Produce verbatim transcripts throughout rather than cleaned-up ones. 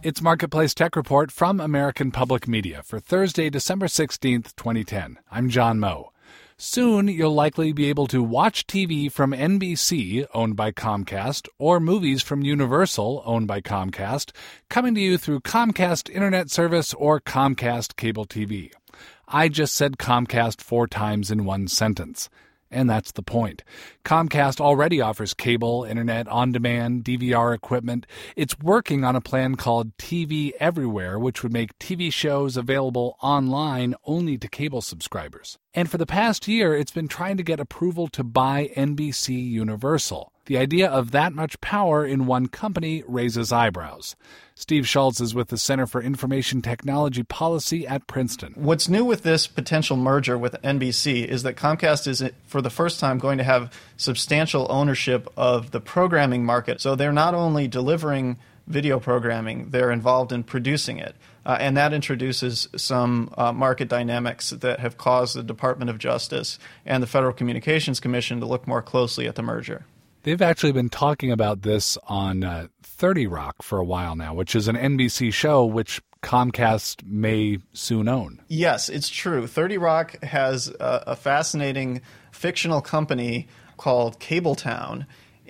It's Marketplace Tech Report from American Public Media for Thursday, December sixteenth, twenty ten. I'm John Moe. Soon, you'll likely be able to watch T V from N B C, owned by Comcast, or movies from Universal, owned by Comcast, coming to you through Comcast Internet Service or Comcast Cable T V. I just said Comcast four times in one sentence. And that's the point. Comcast already offers cable, internet, on-demand, D V R equipment. It's working on a plan called T V Everywhere, which would make T V shows available online only to cable subscribers. And for the past year, it's been trying to get approval to buy N B C Universal. The idea of that much power in one company raises eyebrows. Steve Schultz is with the Center for Information Technology Policy at Princeton. What's new with this potential merger with N B C is that Comcast is, for the first time, going to have substantial ownership of the programming market. So they're not only delivering video programming, they're involved in producing it. Uh, and that introduces some uh, market dynamics that have caused the Department of Justice and the Federal Communications Commission to look more closely at the merger. They've actually been talking about this on uh, thirty Rock for a while now, which is an N B C show which Comcast may soon own. Yes, it's true. thirty Rock has a, a fascinating fictional company called Cabletown.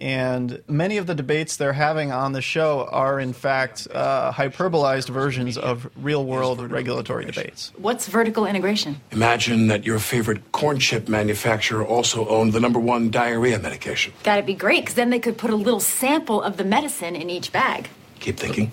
And many of the debates they're having on the show are, in fact, uh, hyperbolized versions of real-world regulatory debates. What's vertical integration? Imagine that your favorite corn chip manufacturer also owned the number one diarrhea medication. That'd be great, because then they could put a little sample of the medicine in each bag. Keep thinking.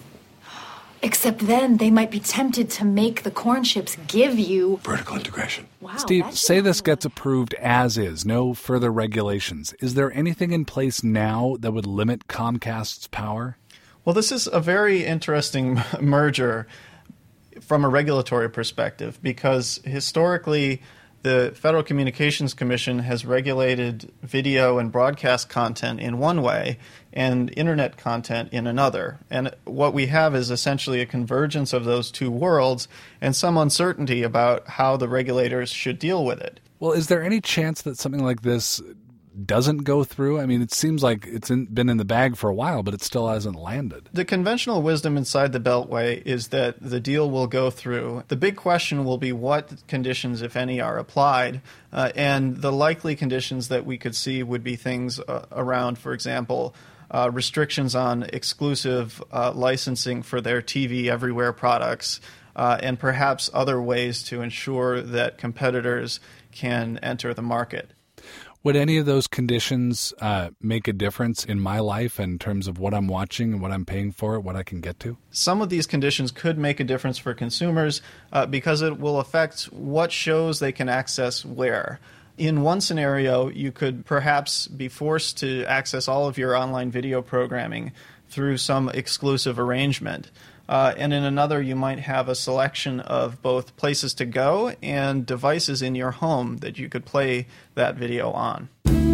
Except then they might be tempted to make the corn chips give you vertical integration. Wow, Steve, say this gets approved as is, no further regulations. Is there anything in place now that would limit Comcast's power? Well, this is a very interesting merger from a regulatory perspective because historically the Federal Communications Commission has regulated video and broadcast content in one way and internet content in another. And what we have is essentially a convergence of those two worlds and some uncertainty about how the regulators should deal with it. Well, is there any chance that something like this doesn't go through? I mean, it seems like it's in, been in the bag for a while, but it still hasn't landed. The conventional wisdom inside the Beltway is that the deal will go through. The big question will be what conditions, if any, are applied. Uh, and the likely conditions that we could see would be things uh, around, for example, uh, restrictions on exclusive uh, licensing for their T V Everywhere products, uh, and perhaps other ways to ensure that competitors can enter the market. Would any of those conditions uh, make a difference in my life in terms of what I'm watching and what I'm paying for, what I can get to? Some of these conditions could make a difference for consumers uh, because it will affect what shows they can access where. In one scenario, you could perhaps be forced to access all of your online video programming through some exclusive arrangement. Uh, and in another, you might have a selection of both places to go and devices in your home that you could play that video on.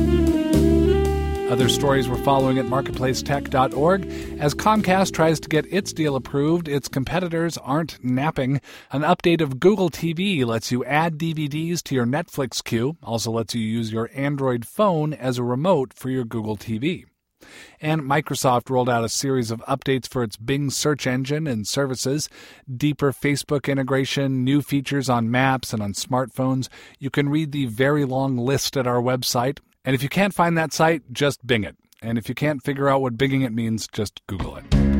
Other stories we're following at marketplace tech dot org. As Comcast tries to get its deal approved, its competitors aren't napping. An update of Google T V lets you add D V Ds to your Netflix queue, also lets you use your Android phone as a remote for your Google T V. And Microsoft rolled out a series of updates for its Bing search engine and services, deeper Facebook integration, new features on maps and on smartphones. You can read the very long list at our website. And if you can't find that site, just Bing it. And if you can't figure out what Binging it means, just Google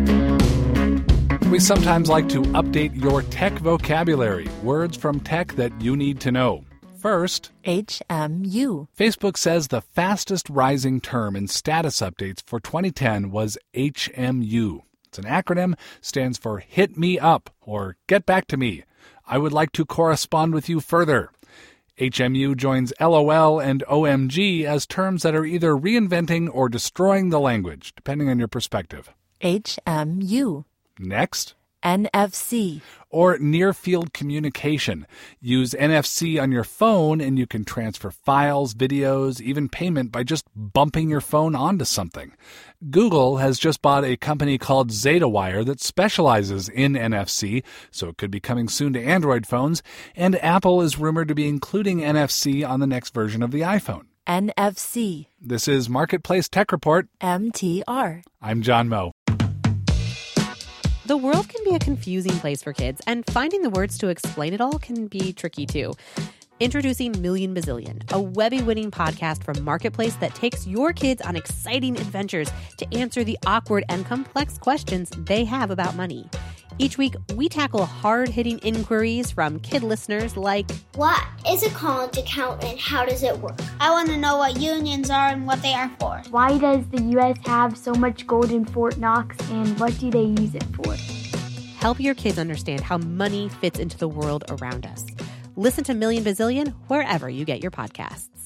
it. We sometimes like to update your tech vocabulary, words from tech that you need to know. First, H M U. Facebook says the fastest rising term in status updates for twenty ten was H M U. It's an acronym, stands for Hit Me Up or Get Back to Me. I would like to correspond with you further. H M U joins L O L and O M G as terms that are either reinventing or destroying the language, depending on your perspective. H M U. Next, N F C. Or near-field communication. Use N F C on your phone and you can transfer files, videos, even payment by just bumping your phone onto something. Google has just bought a company called ZetaWire that specializes in N F C, so it could be coming soon to Android phones, and Apple is rumored to be including N F C on the next version of the iPhone. N F C. This is Marketplace Tech Report. M T R. I'm John Moe. The world can be a confusing place for kids, and finding the words to explain it all can be tricky too. Introducing Million Bazillion, a Webby-winning podcast from Marketplace that takes your kids on exciting adventures to answer the awkward and complex questions they have about money. Each week, we tackle hard-hitting inquiries from kid listeners like, what is a college account and how does it work? I want to know what unions are and what they are for. Why does the U S have so much gold in Fort Knox and what do they use it for? Help your kids understand how money fits into the world around us. Listen to Million Bazillion wherever you get your podcasts.